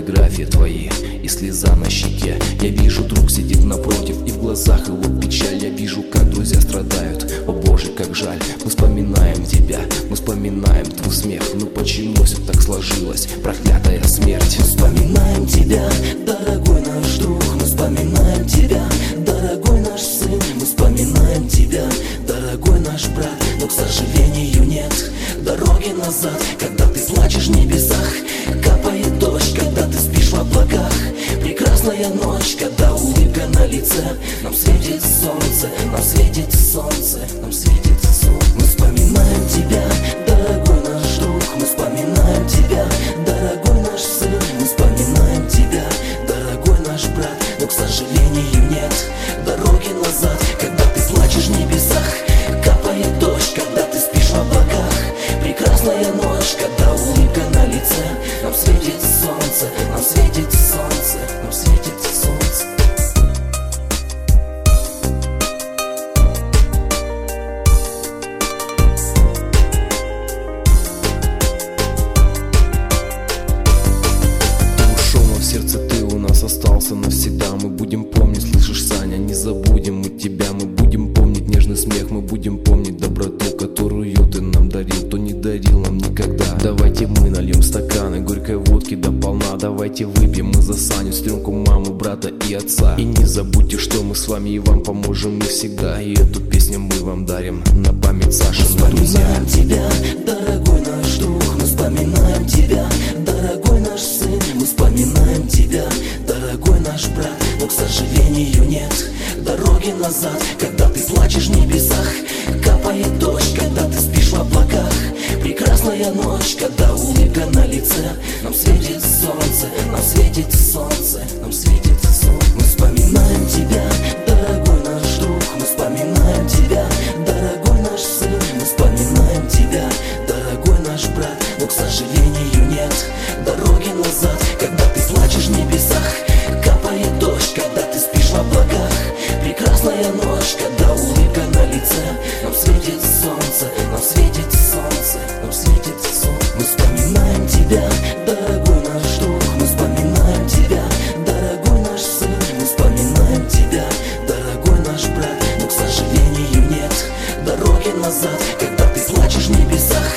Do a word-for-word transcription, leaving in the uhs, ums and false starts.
фотографии твои и слеза на щеке. Я вижу, друг сидит напротив, и в глазах его печаль. Я вижу, как друзья страдают, о боже, как жаль. Мы вспоминаем тебя, мы вспоминаем твой смех. Ну почему все так сложилось, проклятая смерть? Мы вспоминаем тебя, дорогой наш друг. Мы вспоминаем тебя, дорогой наш сын. Мы вспоминаем тебя, дорогой наш брат. Но, к сожалению, нет дороги назад. Когда ты плачешь в небесах, капает дождь. Когда ты спишь в облаках, прекрасная ночь. Когда улыбка на лице, нам светит солнце, нам светит солнце, нам светит солнце. Мы вспоминаем тебя, дорогой наш друг. Мы вспоминаем тебя, дорогой наш сын. Мы вспоминаем тебя, дорогой наш брат. Но, к сожалению, нет дороги назад. Когда ты плачешь в небесах, капает дождь. Когда ты спишь в облаках, прекрасная ночь. Когда улыбка на лице, нам светит солнце, нам светит солнце, нам светит солнце. Сердце ты у нас остался навсегда. Мы будем помнить, слышишь, Саня, не забудем мы тебя. Мы будем помнить нежный смех, мы будем помнить доброту, которую ты нам дарил, то не дарил нам никогда. Давайте мы нальем стаканы горькой водки до полна. Давайте выпьем мы за Саню, с рюмку маму, брата и отца. И не забудьте, что мы с вами и вам поможем мы всегда. И эту песню мы вам дарим на память Саши. Мы вспоминаем тебя, дорогой наш друг. Мы вспоминаем тебя, дорогой наш сын. Мы вспоминаем тебя, дорогой наш брат. Но, к сожалению, нет дороги назад. Когда ты плачешь в небесах, капает дождь. Когда ты спишь в облаках, прекрасная ночь. Когда улыбка на лице, нам светит солнце, нам светит солнце, нам светит солнце. Мы вспоминаем тебя, дорогой наш друг. Мы вспоминаем тебя, дорогой наш сын. Мы вспоминаем тебя, дорогой наш брат. Но, к сожалению, нет дороги назад. Когда ты плачешь в небесах, капает дождь. Когда ты спишь в облаках, прекрасная ночь. Когда улыбка на лице, нам светит солнце, нам светит солнце, нам светит солнце. Мы вспоминаем тебя, дорогой наш друг. Мы вспоминаем тебя, дорогой наш сын. Мы вспоминаем тебя, дорогой наш брат. Но, к сожалению, нет дороги назад. Когда ты плачешь в небесах,